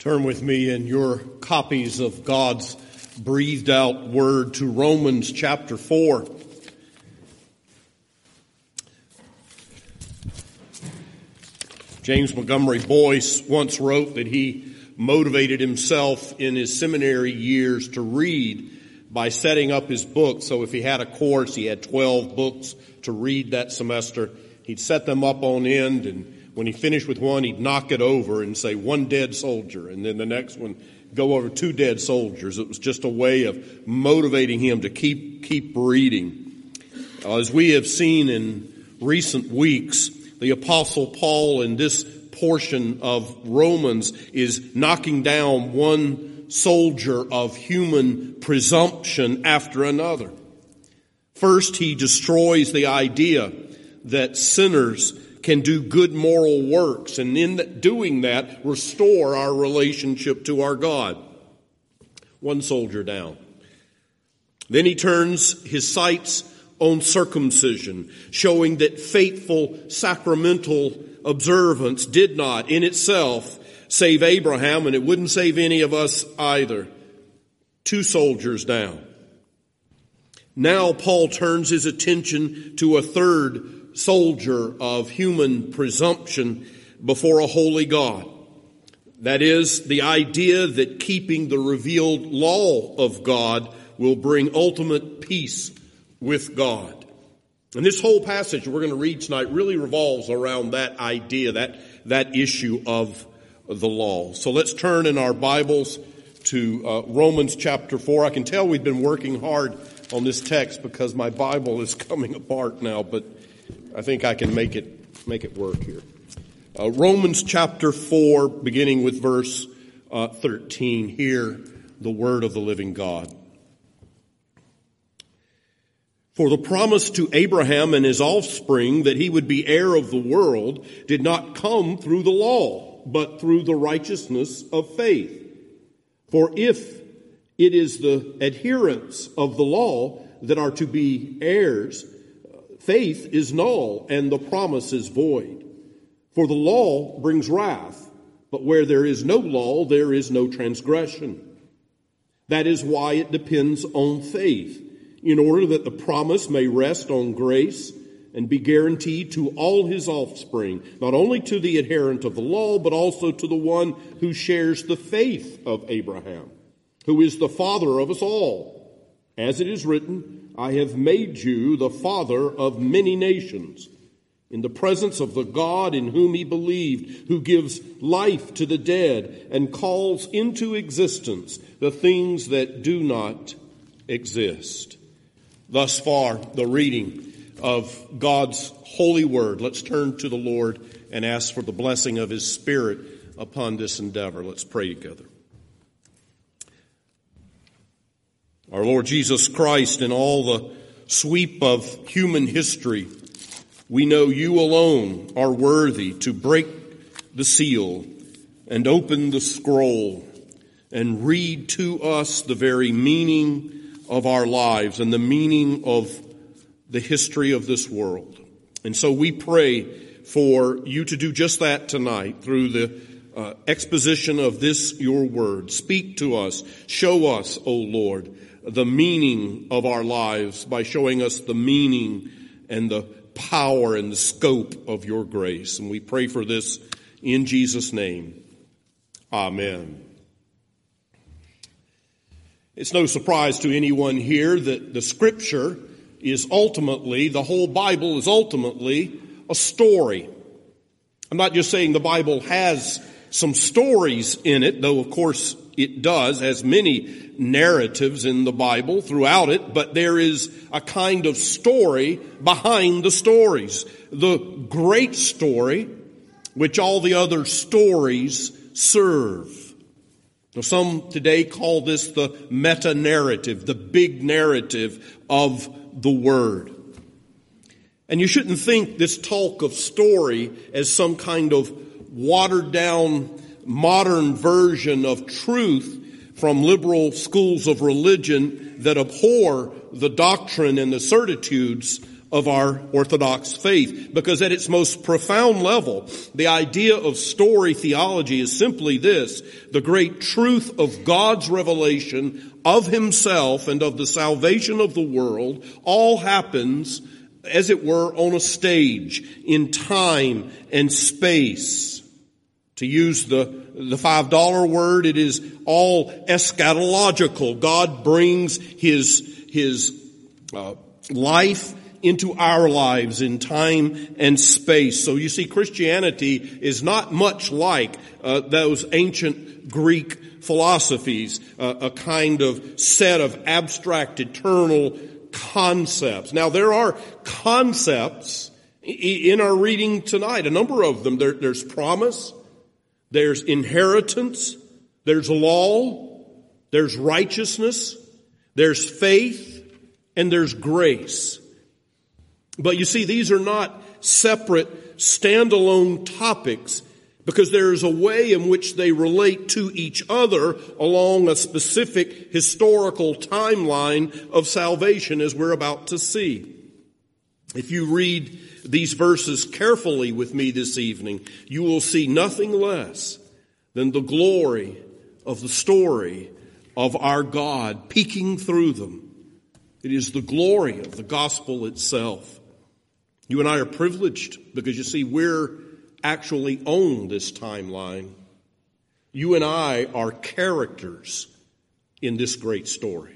Turn with me in your copies of God's breathed out word to Romans chapter 4. James Montgomery Boyce once wrote that he motivated himself in his seminary years to read by setting up his books. So if he had a course, he had 12 books to read that semester. He'd set them up on end, and when he finished with one, he'd knock it over and say, one dead soldier. And then the next one, go over 2 dead soldiers. It was just a way of motivating him to keep reading. As we have seen in recent weeks, the Apostle Paul in this portion of Romans is knocking down one soldier of human presumption after another. First, he destroys the idea that sinners can do good moral works, and in doing that, restore our relationship to our God. One soldier down. Then he turns his sights on circumcision, showing that faithful sacramental observance did not in itself save Abraham, and it wouldn't save any of us either. 2 soldiers down. Now Paul turns his attention to a third soldier of human presumption before a holy God. That is, the idea that keeping the revealed law of God will bring ultimate peace with God. And this whole passage we're going to read tonight really revolves around that idea, that issue of the law. So let's turn in our Bibles to Romans chapter 4. I can tell we've been working hard on this text because my Bible is coming apart now, but I think I can make it work here. Romans chapter 4, beginning with verse 13. Hear the word of the living God. For the promise to Abraham and his offspring that he would be heir of the world did not come through the law, but through the righteousness of faith. For if it is the adherents of the law that are to be heirs, faith is null and the promise is void. For the law brings wrath, but where there is no law, there is no transgression. That is why it depends on faith, in order that the promise may rest on grace and be guaranteed to all his offspring, not only to the adherent of the law, but also to the one who shares the faith of Abraham, who is the father of us all. As it is written, I have made you the father of many nations, in the presence of the God in whom he believed, who gives life to the dead and calls into existence the things that do not exist. Thus far, the reading of God's holy word. Let's turn to the Lord and ask for the blessing of his Spirit upon this endeavor. Let's pray together. Our Lord Jesus Christ, in all the sweep of human history, we know you alone are worthy to break the seal and open the scroll and read to us the very meaning of our lives and the meaning of the history of this world. And so we pray for you to do just that tonight through the exposition of this, your word. Speak to us. Show us, O Lord, the meaning of our lives by showing us the meaning and the power and the scope of your grace. And we pray for this in Jesus' name. Amen. It's no surprise to anyone here that the Scripture is ultimately, the whole Bible is ultimately a story. I'm not just saying the Bible has some stories in it, though of course it does, has many narratives in the Bible throughout it, but there is a kind of story behind the stories. The great story, which all the other stories serve. Now, some today call this the meta-narrative, the big narrative of the Word. And you shouldn't think this talk of story as some kind of watered-down modern version of truth from liberal schools of religion that abhor the doctrine and the certitudes of our Orthodox faith. Because at its most profound level, the idea of story theology is simply this: the great truth of God's revelation of himself and of the salvation of the world all happens, as it were, on a stage, in time and space. To use the $5 word, it is all eschatological. God brings his life into our lives in time and space. So you see, Christianity is not much like those ancient Greek philosophies, a kind of set of abstract eternal concepts. Now, there are concepts in our reading tonight, a number of them. There's promise, there's inheritance, there's law, there's righteousness, there's faith, and there's grace. But you see, these are not separate, standalone topics, because there is a way in which they relate to each other along a specific historical timeline of salvation, as we're about to see. If you read these verses carefully with me this evening, you will see nothing less than the glory of the story of our God peeking through them. It is the glory of the gospel itself. You and I are privileged because, you see, we're actually on this timeline. You and I are characters in this great story.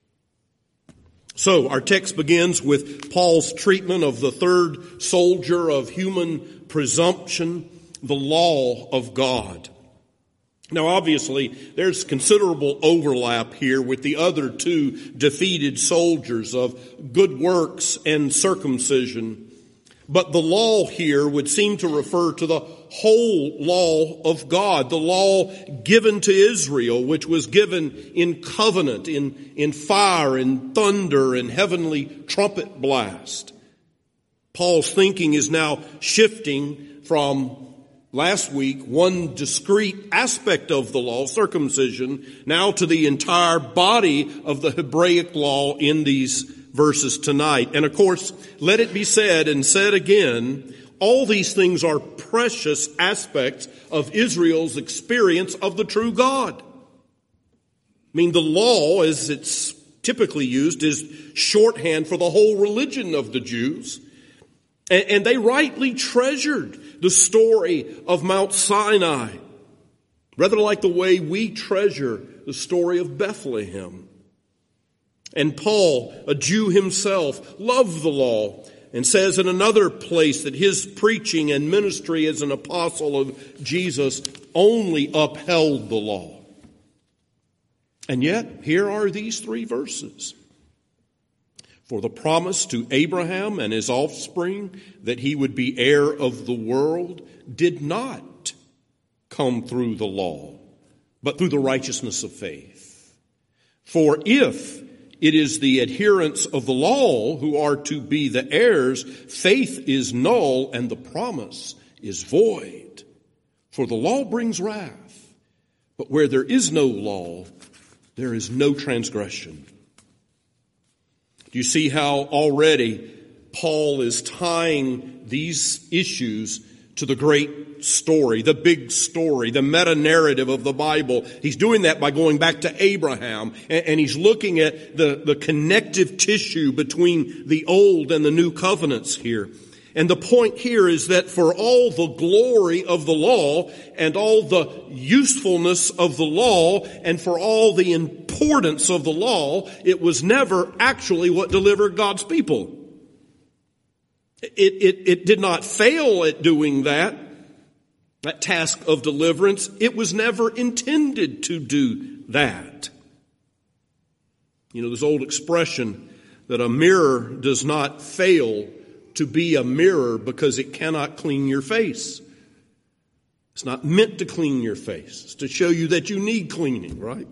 So our text begins with Paul's treatment of the third soldier of human presumption, the law of God. Now, obviously, there's considerable overlap here with the other two defeated soldiers of good works and circumcision. But the law here would seem to refer to the whole law of God, the law given to Israel, which was given in covenant, in fire and thunder and heavenly trumpet blast. Paul's thinking is now shifting from last week, one discrete aspect of the law, circumcision, now to the entire body of the Hebraic law in these verses tonight. And of course, let it be said and said again, all these things are precious aspects of Israel's experience of the true God. I mean, the law, as it's typically used, is shorthand for the whole religion of the Jews. And they rightly treasured the story of Mount Sinai, rather like the way we treasure the story of Bethlehem. And Paul, a Jew himself, loved the law and says in another place that his preaching and ministry as an apostle of Jesus only upheld the law. And yet, here are these three verses. For the promise to Abraham and his offspring that he would be heir of the world did not come through the law, but through the righteousness of faith. For if it is the adherents of the law who are to be the heirs, faith is null and the promise is void. For the law brings wrath, but where there is no law, there is no transgression. Do you see how already Paul is tying these issues to the great story, the big story, the meta-narrative of the Bible? He's doing that by going back to Abraham, and he's looking at the connective tissue between the old and the new covenants here. And the point here is that for all the glory of the law and all the usefulness of the law and for all the importance of the law, it was never actually what delivered God's people. It did not fail at doing that task of deliverance. It was never intended to do that. You know, this old expression that a mirror does not fail to be a mirror because it cannot clean your face. It's not meant to clean your face. It's to show you that you need cleaning, right?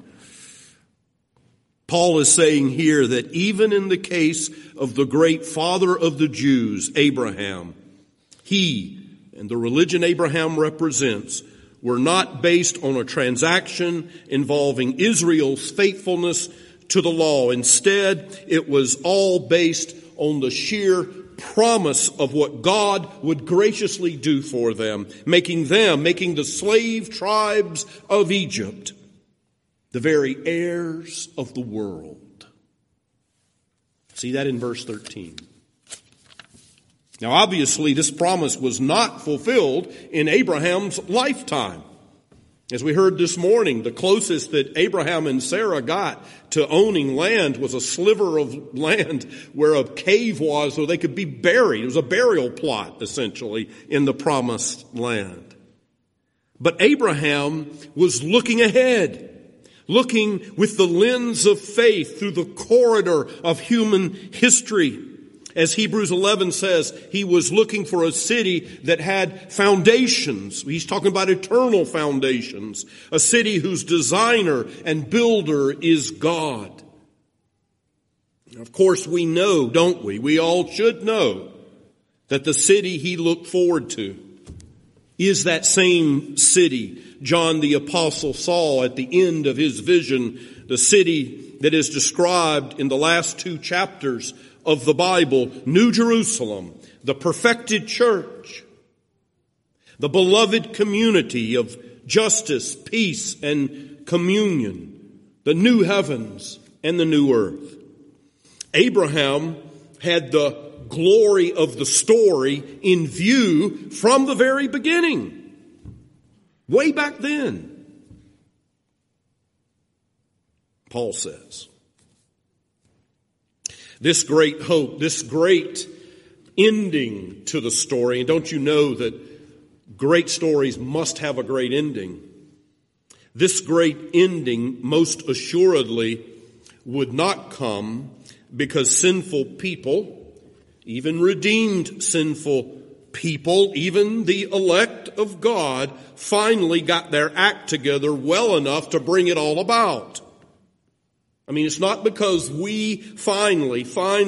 Paul is saying here that even in the case of the great father of the Jews, Abraham, he and the religion Abraham represents were not based on a transaction involving Israel's faithfulness to the law. Instead, it was all based on the sheer promise of what God would graciously do for them, making the slave tribes of Egypt, the very heirs of the world. See that in verse 13. Now obviously this promise was not fulfilled in Abraham's lifetime. As we heard this morning, the closest that Abraham and Sarah got to owning land was a sliver of land where a cave was so they could be buried. It was a burial plot, essentially, in the promised land. But Abraham was looking ahead, looking with the lens of faith through the corridor of human history. As Hebrews 11 says, he was looking for a city that had foundations. He's talking about eternal foundations. A city whose designer and builder is God. Of course we know, don't we? We all should know that the city he looked forward to is that same city John the Apostle saw at the end of his vision, the city that is described in the last 2 chapters of the Bible, New Jerusalem, the perfected church, the beloved community of justice, peace, and communion, the new heavens and the new earth. Abraham had the glory of the story in view from the very beginning, way back then. Paul says, this great hope, this great ending to the story, and don't you know that great stories must have a great ending? This great ending most assuredly would not come because sinful people, even redeemed sinful people, even the elect of God, finally got their act together well enough to bring it all about. I mean, it's not because we finally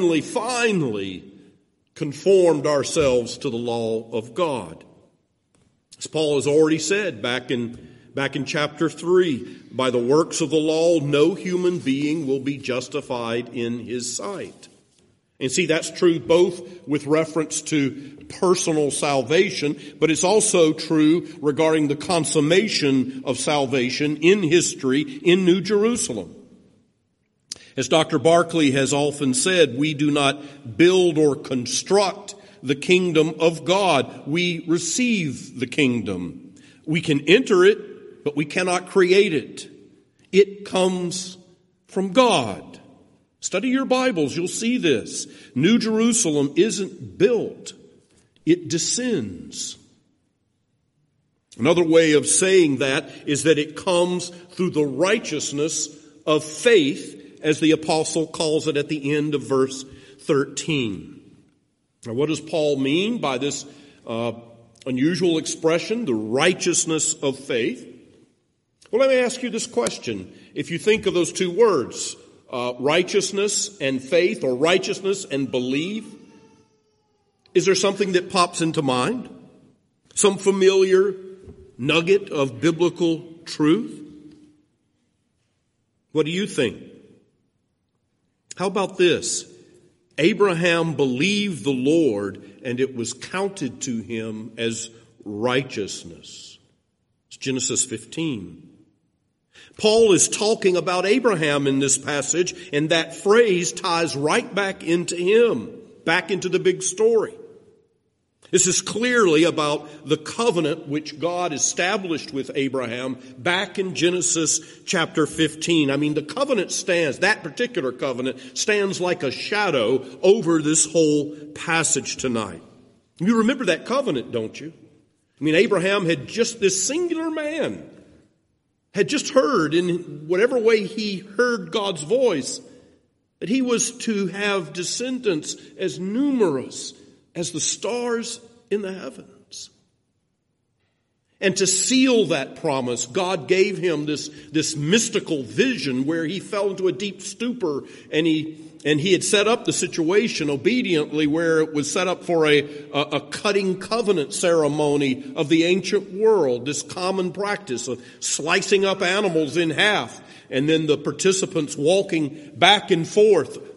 conformed ourselves to the law of God. As Paul has already said back in chapter 3, by the works of the law, no human being will be justified in his sight. And see, that's true both with reference to personal salvation, but it's also true regarding the consummation of salvation in history in New Jerusalem. As Dr. Barclay has often said, we do not build or construct the kingdom of God. We receive the kingdom. We can enter it, but we cannot create it. It comes from God. Study your Bibles, you'll see this. New Jerusalem isn't built, it descends. Another way of saying that is that it comes through the righteousness of faith, as the apostle calls it at the end of verse 13. Now, what does Paul mean by this unusual expression, the righteousness of faith? Well, let me ask you this question. If you think of those two words, righteousness and faith, or righteousness and believe, is there something that pops into mind? Some familiar nugget of biblical truth? What do you think? How about this? Abraham believed the Lord, and it was counted to him as righteousness. It's Genesis 15. Paul is talking about Abraham in this passage, and that phrase ties right back into him, back into the big story. This is clearly about the covenant which God established with Abraham back in Genesis chapter 15. I mean, the covenant stands, that particular covenant stands like a shadow over this whole passage tonight. You remember that covenant, don't you? I mean, Abraham had just, this singular man, had just heard, in whatever way he heard God's voice, that he was to have descendants as numerous as the stars in the heavens. And to seal that promise, God gave him this mystical vision where he fell into a deep stupor, and he had set up the situation obediently where it was set up for a cutting covenant ceremony of the ancient world, this common practice of slicing up animals in half, and then the participants walking back and forth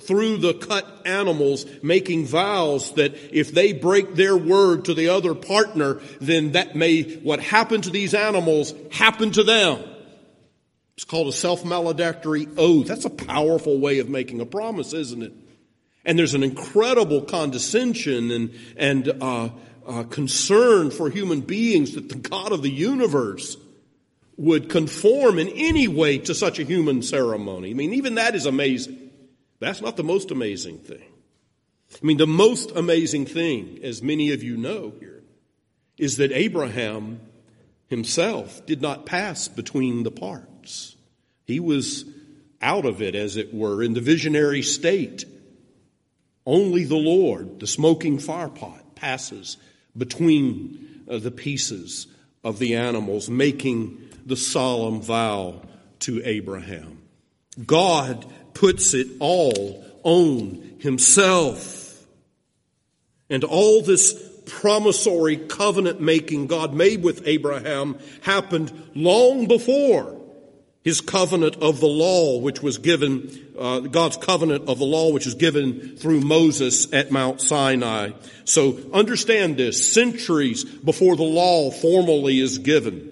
through the cut animals, making vows that if they break their word to the other partner, then what happened to these animals happen to them. It's called a self-maledictory oath. That's a powerful way of making a promise, isn't it? And there's an incredible condescension and concern for human beings that the God of the universe would conform in any way to such a human ceremony. I mean, even that is amazing. That's not the most amazing thing. I mean, the most amazing thing, as many of you know here, is that Abraham himself did not pass between the parts. He was out of it, as it were, in the visionary state. Only the Lord, the smoking firepot, passes between the pieces of the animals, making the solemn vow to Abraham. God puts it all on himself. And all this promissory covenant making God made with Abraham happened long before his covenant of the law, which was given, God's covenant of the law, which was given through Moses at Mount Sinai. So understand this, centuries before the law formally is given,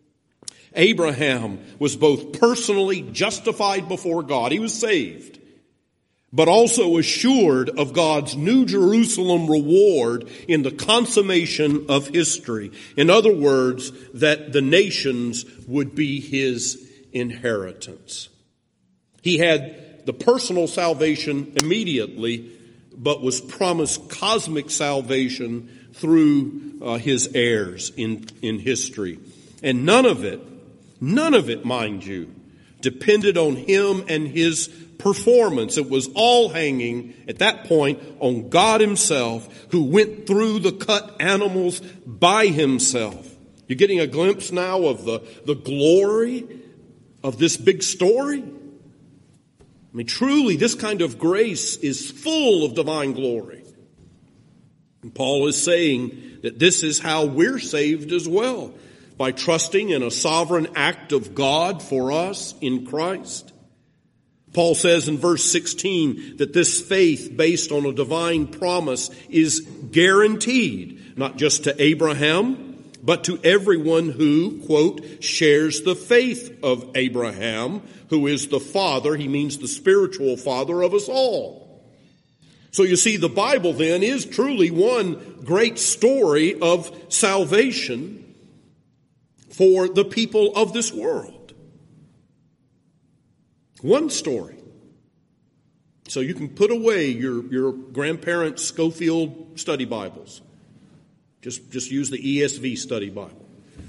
Abraham was both personally justified before God, he was saved, but also assured of God's New Jerusalem reward in the consummation of history. In other words, that the nations would be his inheritance. He had the personal salvation immediately, but was promised cosmic salvation through his heirs in history. And none of it, mind you, depended on him and his performance. It was all hanging at that point on God himself, who went through the cut animals by himself. You're getting a glimpse now of the glory of this big story. I mean, truly, this kind of grace is full of divine glory. And Paul is saying that this is how we're saved as well, by trusting in a sovereign act of God for us in Christ. Paul says in verse 16 that this faith based on a divine promise is guaranteed, not just to Abraham, but to everyone who, quote, shares the faith of Abraham, who is the father, he means the spiritual father of us all. So you see, the Bible then is truly one great story of salvation for the people of this world. One story. So you can put away your grandparents' Schofield study Bibles. Just use the ESV study Bible.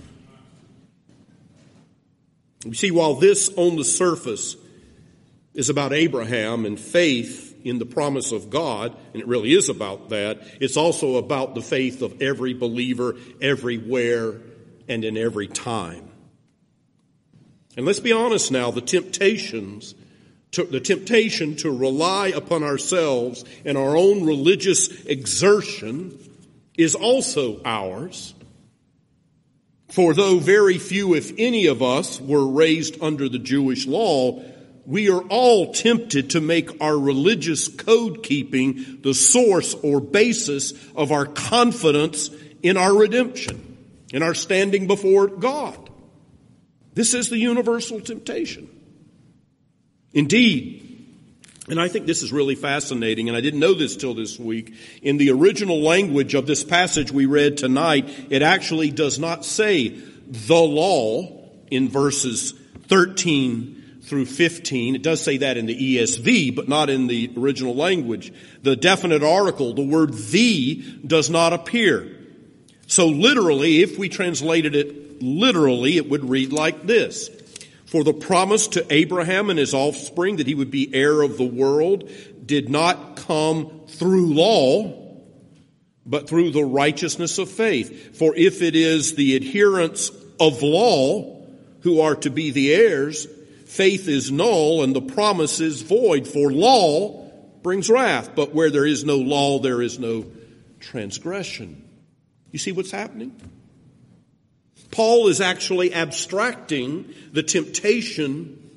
You see, while this on the surface is about Abraham and faith in the promise of God, and it really is about that, it's also about the faith of every believer everywhere and in every time. And let's be honest now, the temptation to rely upon ourselves and our own religious exertion is also ours. For though very few, if any of us, were raised under the Jewish law, we are all tempted to make our religious code keeping the source or basis of our confidence in our redemption, in our standing before God. This is the universal temptation. Indeed, and I think this is really fascinating, and I didn't know this till this week, in the original language of this passage we read tonight, it actually does not say the law in verses 13 through 15. It does say that in the ESV, but not in the original language. The definite article, the word the, does not appear. So literally, if we translated it literally, it would read like this. For the promise to Abraham and his offspring that he would be heir of the world did not come through law, but through the righteousness of faith. For if it is the adherents of law who are to be the heirs, faith is null and the promise is void. For law brings wrath, but where there is no law, there is no transgression. You see what's happening? Paul is actually abstracting the temptation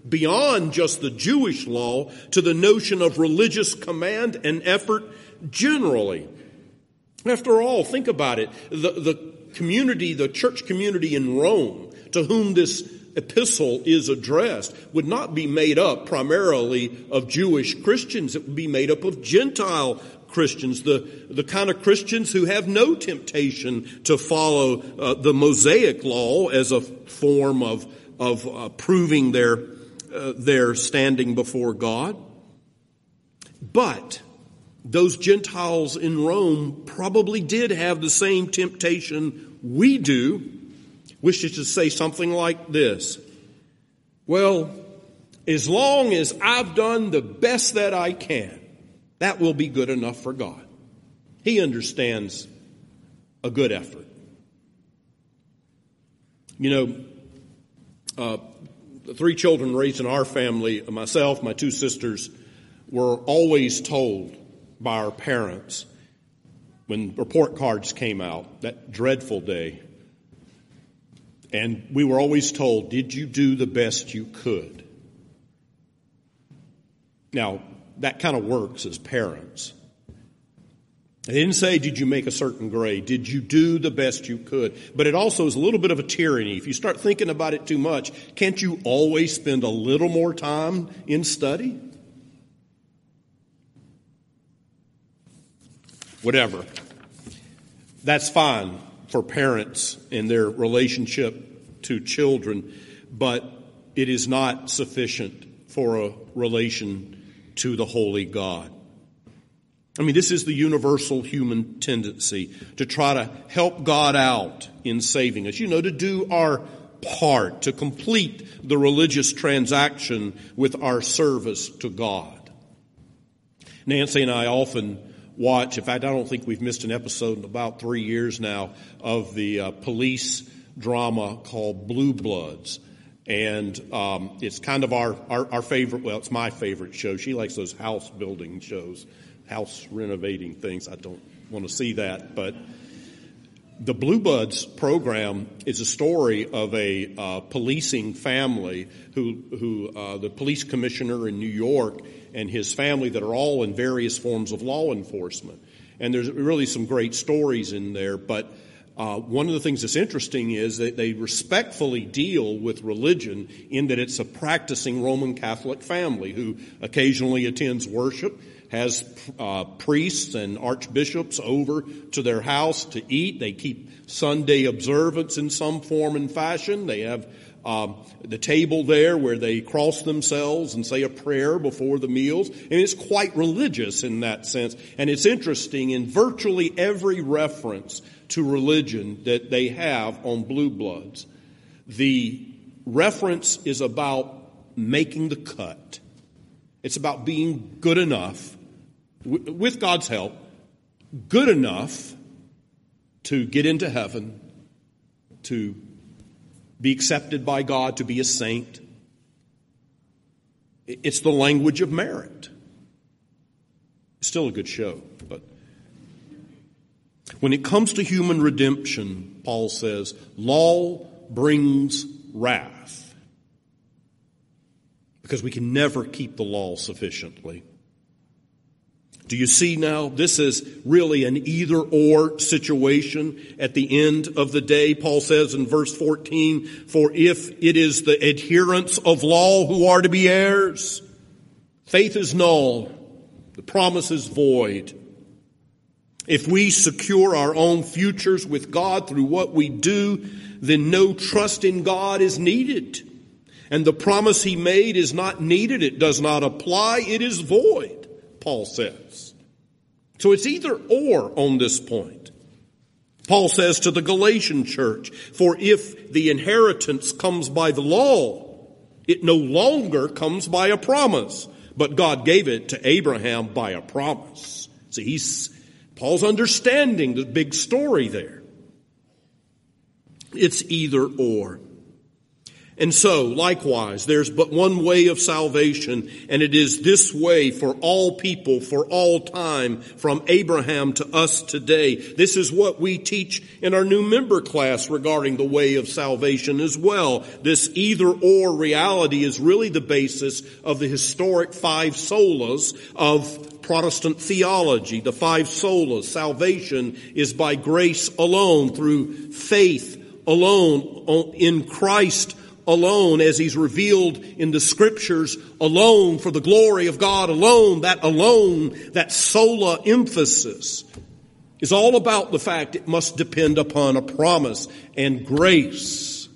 beyond just the Jewish law to the notion of religious command and effort generally. After all, think about it. The church community in Rome, to whom this epistle is addressed, would not be made up primarily of Jewish Christians. It would be made up of Gentile Christians, the kind of Christians who have no temptation to follow the Mosaic law as a form of proving their standing before God. But those Gentiles in Rome probably did have the same temptation we do, which is to say something like this: well, as long as I've done the best that I can, that will be good enough for God. He understands a good effort. You know, the three children raised in our family, myself, my two sisters, were always told by our parents when report cards came out, that dreadful day, and we were always told, did you do the best you could? Now, that kind of works as parents. They didn't say, did you make a certain grade? Did you do the best you could? But it also is a little bit of a tyranny. If you start thinking about it too much, can't you always spend a little more time in study? Whatever. That's fine for parents in their relationship to children, but it is not sufficient for a relation to the holy God. I mean, this is the universal human tendency to try to help God out in saving us. You know, to do our part, to complete the religious transaction with our service to God. Nancy and I often watch, in fact, I don't think we've missed an episode in about 3 years now, of the police drama called Blue Bloods. And it's kind of our favorite, well, it's my favorite show. She likes those house building shows, house renovating things. I don't want to see that. But the Blue Bloods program is a story of a policing family who the police commissioner in New York and his family that are all in various forms of law enforcement. And there's really some great stories in there, but one of the things that's interesting is that they respectfully deal with religion in that it's a practicing Roman Catholic family who occasionally attends worship, has priests and archbishops over to their house to eat. They keep Sunday observance in some form and fashion. They have the table there where they cross themselves and say a prayer before the meals. And it's quite religious in that sense. And it's interesting, in virtually every reference to religion that they have on Blue Bloods, the reference is about making the cut. It's about being good enough, with God's help, good enough to get into heaven, to be accepted by God, to be a saint. It's the language of merit. It's still a good show, but when it comes to human redemption, Paul says, law brings wrath. Because we can never keep the law sufficiently. Do you see now? This is really an either-or situation at the end of the day. Paul says in verse 14, for if it is the adherents of law who are to be heirs, faith is null, the promise is void. If we secure our own futures with God through what we do, then no trust in God is needed. And the promise he made is not needed. It does not apply. It is void, Paul says. So it's either or on this point. Paul says to the Galatian church, for if the inheritance comes by the law, it no longer comes by a promise. But God gave it to Abraham by a promise. See, Paul's understanding the big story there. It's either or. And so, likewise, there's but one way of salvation, and it is this way for all people, for all time, from Abraham to us today. This is what we teach in our new member class regarding the way of salvation as well. This either-or reality is really the basis of the historic five solas of Protestant theology. The five solas. Salvation is by grace alone, through faith alone, in Christ alone, as he's revealed in the scriptures alone, for the glory of God alone, that sola emphasis is all about the fact it must depend upon a promise and grace.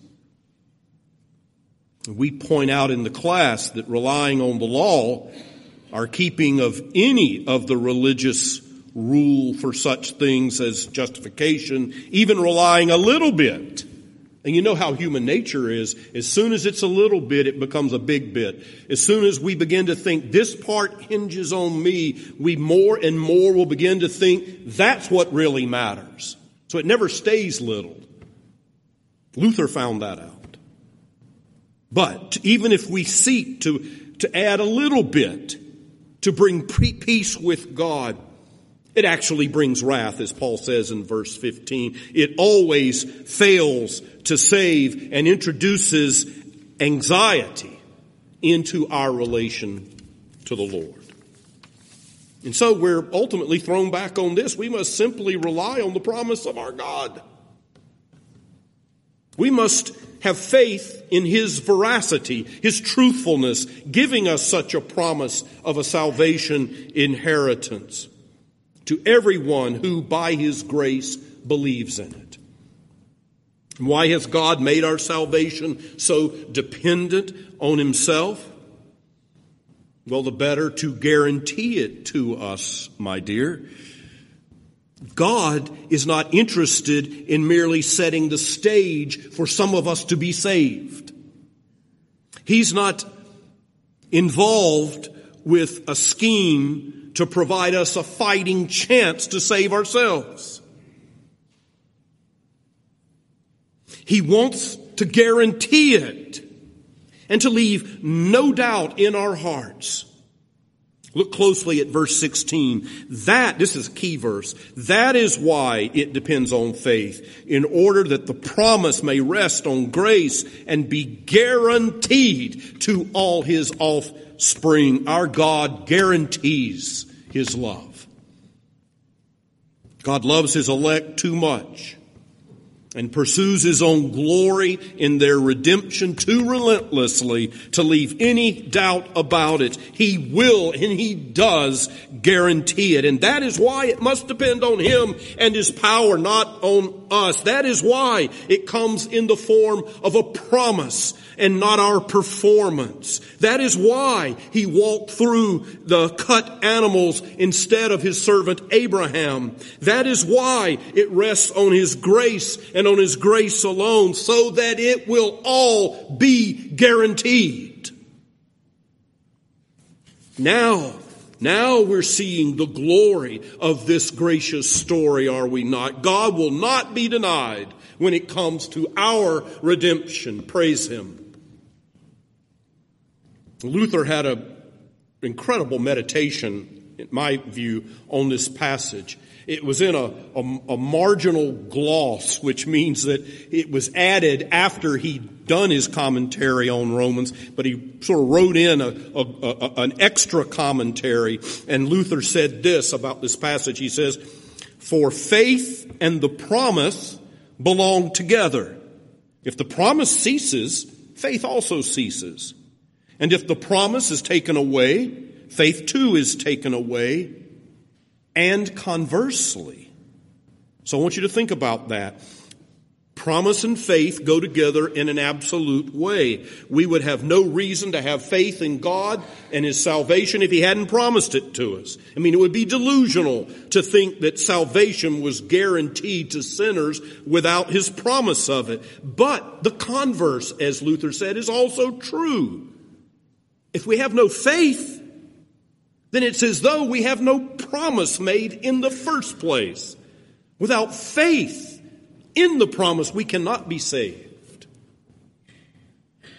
We point out in the class that relying on the law, our keeping of any of the religious rule for such things as justification, even relying a little bit. And you know how human nature is. As soon as it's a little bit, it becomes a big bit. As soon as we begin to think this part hinges on me, we more and more will begin to think that's what really matters. So it never stays little. Luther found that out. But even if we seek to add a little bit to bring peace with God, it actually brings wrath, as Paul says in verse 15. It always fails to save and introduces anxiety into our relation to the Lord. And so we're ultimately thrown back on this. We must simply rely on the promise of our God. We must have faith in His veracity, His truthfulness, giving us such a promise of a salvation inheritance to everyone who by His grace believes in it. And why has God made our salvation so dependent on Himself? Well, the better to guarantee it to us, my dear. God is not interested in merely setting the stage for some of us to be saved. He's not involved with a scheme to provide us a fighting chance to save ourselves. He wants to guarantee it and to leave no doubt in our hearts. Look closely at verse 16. This is a key verse. That is why it depends on faith, in order that the promise may rest on grace and be guaranteed to all His offspring. Our God guarantees His love. God loves His elect too much and pursues His own glory in their redemption too relentlessly to leave any doubt about it. He will and He does guarantee it. And that is why it must depend on Him and His power, not on us. That is why it comes in the form of a promise and not our performance. That is why He walked through the cut animals instead of His servant Abraham. That is why it rests on His grace and on His grace alone, so that it will all be guaranteed. Now we're seeing the glory of this gracious story, are we not? God will not be denied when it comes to our redemption. Praise Him. Luther had an incredible meditation, in my view, on this passage. It was in a marginal gloss, which means that it was added after he'd done his commentary on Romans, but he sort of wrote in an extra commentary. And Luther said this about this passage. He says, "For faith and the promise belong together. If the promise ceases, faith also ceases. And if the promise is taken away, faith too is taken away, and conversely." So I want you to think about that. Promise and faith go together in an absolute way. We would have no reason to have faith in God and His salvation if He hadn't promised it to us. I mean, it would be delusional to think that salvation was guaranteed to sinners without His promise of it. But the converse, as Luther said, is also true. If we have no faith, then it's as though we have no promise made in the first place. Without faith in the promise, we cannot be saved.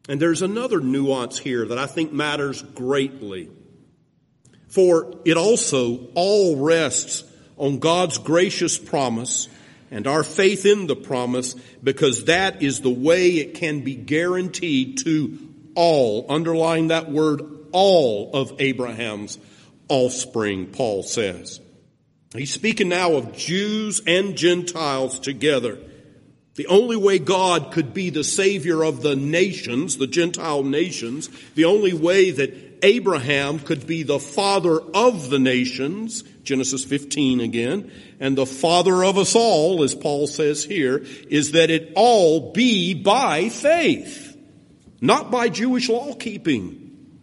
And there's another nuance here that I think matters greatly. For it also all rests on God's gracious promise and our faith in the promise, because that is the way it can be guaranteed to all, underline that word, all of Abraham's offspring, Paul says. He's speaking now of Jews and Gentiles together. The only way God could be the Savior of the nations, the Gentile nations, the only way that Abraham could be the father of the nations, Genesis 15 again, and the father of us all, as Paul says here, is that it all be by faith, not by Jewish law keeping.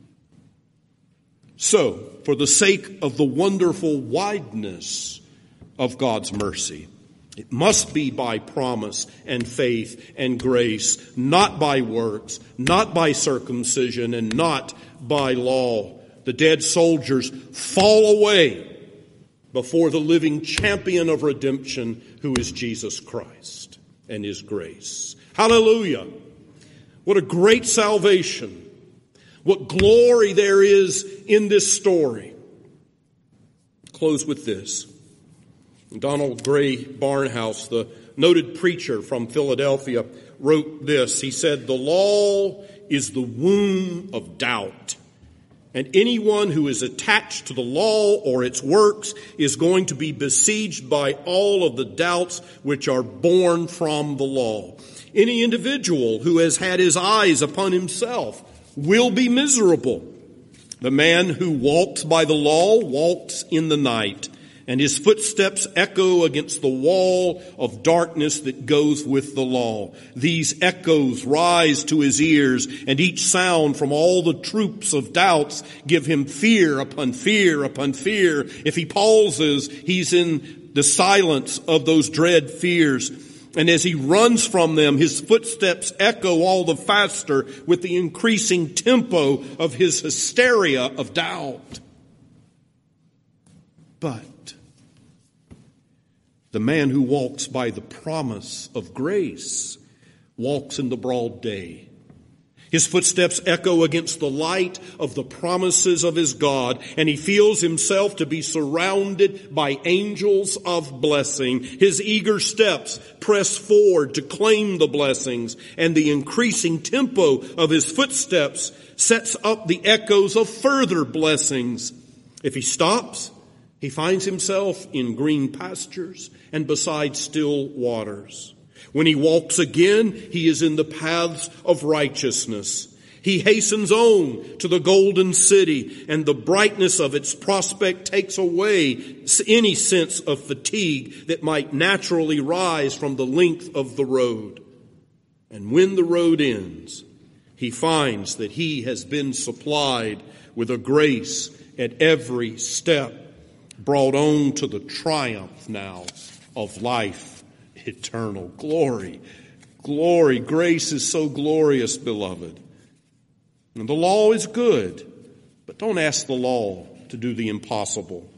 So, for the sake of the wonderful wideness of God's mercy, it must be by promise and faith and grace, not by works, not by circumcision, and not by law. The dead soldiers fall away before the living champion of redemption, who is Jesus Christ and His grace. Hallelujah! What a great salvation. What glory there is in this story. Close with this. Donald Gray Barnhouse, the noted preacher from Philadelphia, wrote this. He said, "The law is the womb of doubt, and anyone who is attached to the law or its works is going to be besieged by all of the doubts which are born from the law. Any individual who has had his eyes upon himself will be miserable. The man who walks by the law walks in the night, and his footsteps echo against the wall of darkness that goes with the law. These echoes rise to his ears, and each sound from all the troops of doubts give him fear upon fear upon fear. If he pauses, he's in the silence of those dread fears. And as he runs from them, his footsteps echo all the faster with the increasing tempo of his hysteria of doubt. But the man who walks by the promise of grace walks in the broad day. His footsteps echo against the light of the promises of his God, and he feels himself to be surrounded by angels of blessing. His eager steps press forward to claim the blessings, and the increasing tempo of his footsteps sets up the echoes of further blessings. If he stops, he finds himself in green pastures and beside still waters. When he walks again, he is in the paths of righteousness. He hastens on to the golden city, and the brightness of its prospect takes away any sense of fatigue that might naturally rise from the length of the road. And when the road ends, he finds that he has been supplied with a grace at every step, brought on to the triumph now of life eternal. Glory, glory. Grace is so glorious, beloved. And the law is good, but don't ask the law to do the impossible.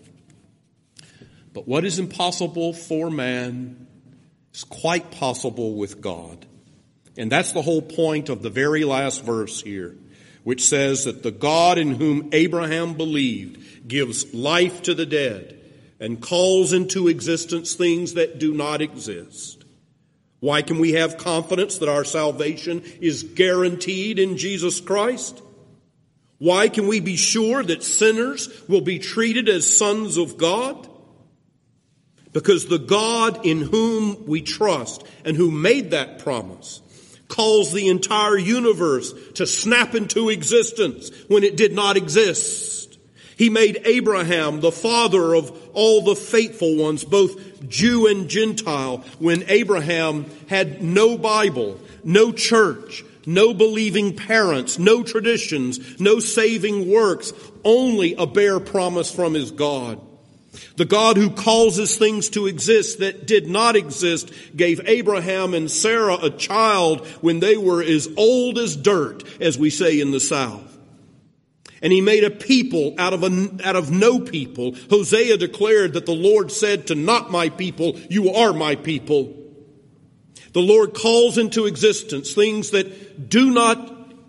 But what is impossible for man is quite possible with God. And that's the whole point of the very last verse here, which says that the God in whom Abraham believed gives life to the dead and calls into existence things that do not exist. Why can we have confidence that our salvation is guaranteed in Jesus Christ? Why can we be sure that sinners will be treated as sons of God? Because the God in whom we trust and who made that promise calls the entire universe to snap into existence when it did not exist. He made Abraham the father of all the faithful ones, both Jew and Gentile, when Abraham had no Bible, no church, no believing parents, no traditions, no saving works, only a bare promise from his God. The God who causes things to exist that did not exist gave Abraham and Sarah a child when they were as old as dirt, as we say in the South. And he made a people out of no people. Hosea declared that the Lord said to not my people, you are my people. The Lord calls into existence things that do not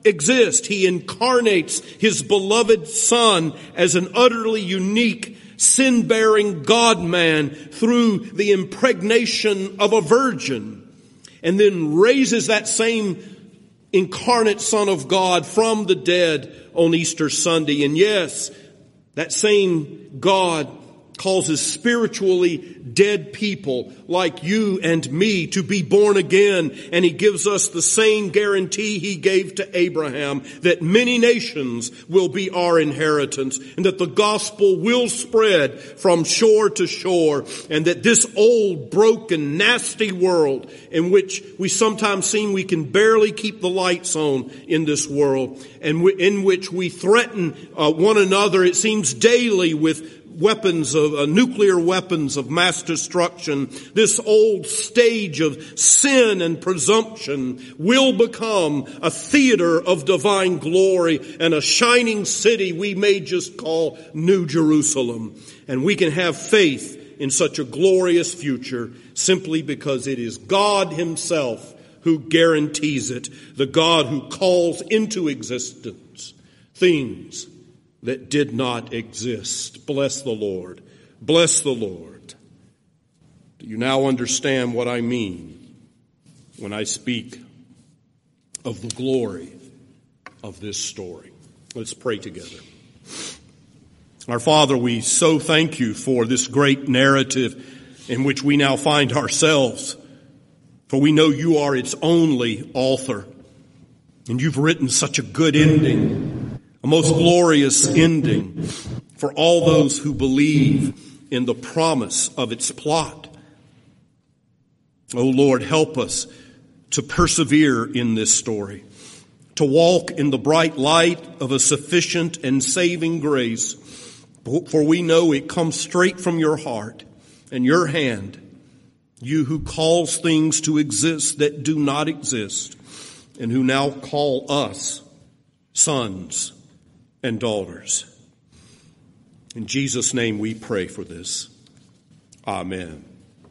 exist. He incarnates his beloved Son as an utterly unique, sin-bearing God-man through the impregnation of a virgin, and then raises that same incarnate Son of God from the dead on Easter Sunday. And yes, that same God causes spiritually dead people like you and me to be born again. And he gives us the same guarantee he gave to Abraham, that many nations will be our inheritance, and that the gospel will spread from shore to shore, and that this old, broken, nasty world in which we sometimes seem we can barely keep the lights on in this world, and in which we threaten one another, it seems daily, with weapons of nuclear weapons of mass destruction, this old stage of sin and presumption will become a theater of divine glory and a shining city we may just call New Jerusalem. And we can have faith in such a glorious future simply because it is God himself who guarantees it, the God who calls into existence things that did not exist. Bless the Lord. Bless the Lord. Do you now understand what I mean when I speak of the glory of this story? Let's pray together. Our Father, we so thank you for this great narrative in which we now find ourselves, for we know you are its only author, and you've written such a good ending, a most glorious ending for all those who believe in the promise of its plot. Oh Lord, help us to persevere in this story, to walk in the bright light of a sufficient and saving grace, for we know it comes straight from your heart and your hand, you who calls things to exist that do not exist, and who now call us sons and daughters. In Jesus' name we pray for this. Amen.